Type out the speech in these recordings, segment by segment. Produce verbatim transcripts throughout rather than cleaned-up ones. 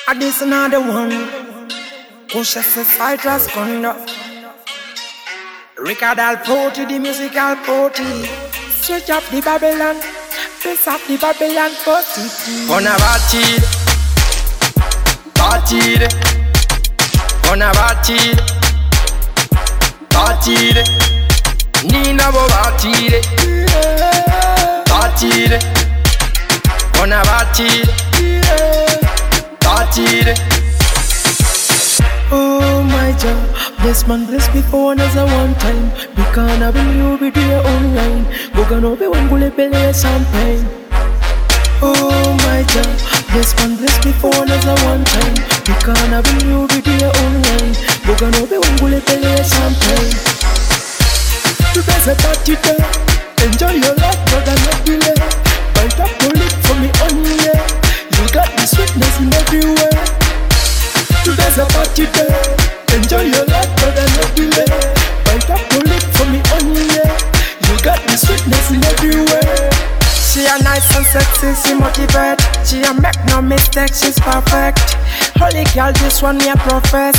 And this another one. Push us a citrus conduct. Rickard Alpoti, the musical poti. Switch up the Babylon. Press up the Babylon for city. Gonna party, party, gonna party, party. Nina bo party, party, gonna party, party. Oh my God, bless man, bless before another one time. Because I will you be there online. Go gonna be one gule pele champagne. Oh my God, bless man, bless before another one time. Because I will you be there online. Go gonna be one gule pele champagne. Today's a party day. Enjoy your life, brother, not delay. Bite up your lip for me only. You got the sweetness in everywhere. Today's a party day. Enjoy your life, brother, no delay. Bite up your lip for me only. You got the sweetness in everywhere. She a nice and sexy, she motivate. She a make no mistake, she's perfect. Holy girl, this one me a profess.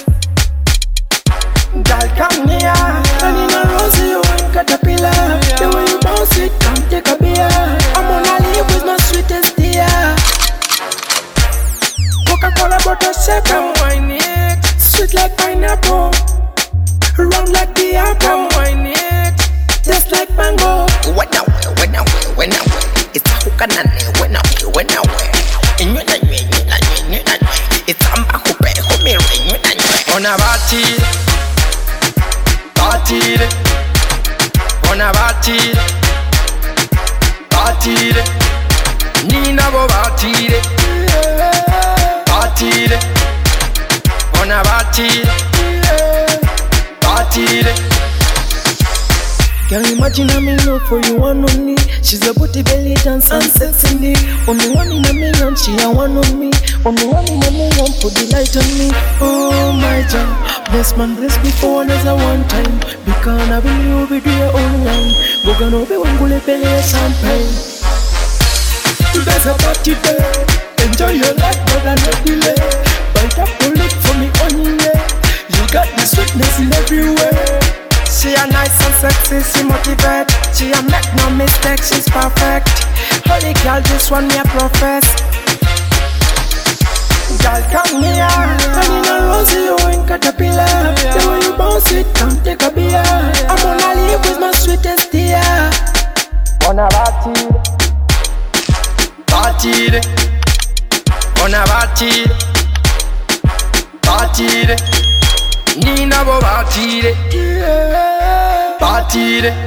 Girl, come near. And in a rose, you ain't caterpillar. The way you bounce it, come take a beer. I'm gonna live with my sweetest dear. Coca-Cola butter shake and wine it. Sweet like pineapple, round like the apple. Wine it, just like mango. When I wear, when I wear, when I wear, it's a hook and a when I wear, when I wear. In you and you, you and you, you and you. It's a mba kupe, home ring, you and you. on a party, Party, on a party, party, Nina bo party, party, on a party, party. Can you imagine I'm in love for you one only? She's a booty belly dance and sexy. Only one in a million, she a one on me. Only one in a million, put the light on me. Oh my God, bless man, bless before another one time. Because I will you be there online. Go gonna be one gule pele champagne. Today's a party day. Enjoy your life, brother, no delay. Bite up your lip for me only. You got the sweetness in everywhere. she a nice and sexy, she motivate. She a make no mistake, she's perfect. Holy girl, this one me a profess. Girl, come near. And in a rose, you ain't caterpillar. The way you bounce it, come take a beer. I'm gonna live with my sweetest dear. On a party, Party, on a party, party, Nina bo party, party.